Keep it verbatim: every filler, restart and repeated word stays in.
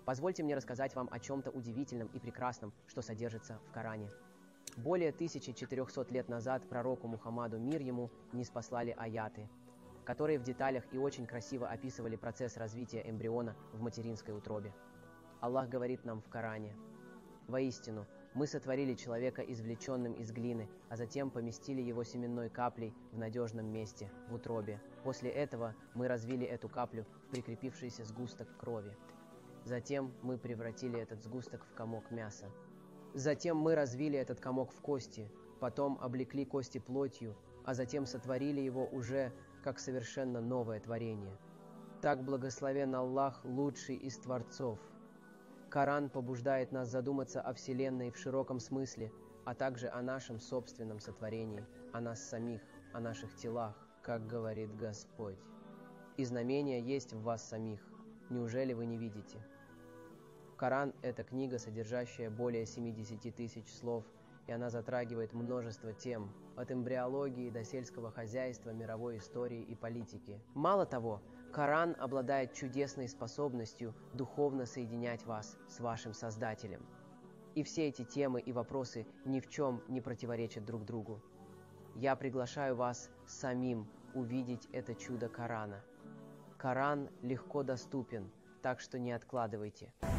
Позвольте мне рассказать вам о чем-то удивительном и прекрасном, что содержится в Коране. Более тысячи четырехсот лет назад пророку Мухаммаду, мир ему, ниспослали аяты, которые в деталях и очень красиво описывали процесс развития эмбриона в материнской утробе. Аллах говорит нам в Коране: «Воистину, мы сотворили человека извлеченным из глины, а затем поместили его семенной каплей в надежном месте, в утробе. После этого мы развили эту каплю в прикрепившийся сгусток крови. Затем мы превратили этот сгусток в комок мяса. Затем мы развили этот комок в кости, потом облекли кости плотью, а затем сотворили его уже как совершенно новое творение. Так благословен Аллах, лучший из творцов». Коран побуждает нас задуматься о Вселенной в широком смысле, а также о нашем собственном сотворении, о нас самих, о наших телах, как говорит Господь. «И знамения есть в вас самих, неужели вы не видите?» Коран – это книга, содержащая более семидесяти тысяч слов, и она затрагивает множество тем, от эмбриологии до сельского хозяйства, мировой истории и политики. Мало того, Коран обладает чудесной способностью духовно соединять вас с вашим Создателем. И все эти темы и вопросы ни в чем не противоречат друг другу. Я приглашаю вас самим увидеть это чудо Корана. Коран легко доступен, так что не откладывайте.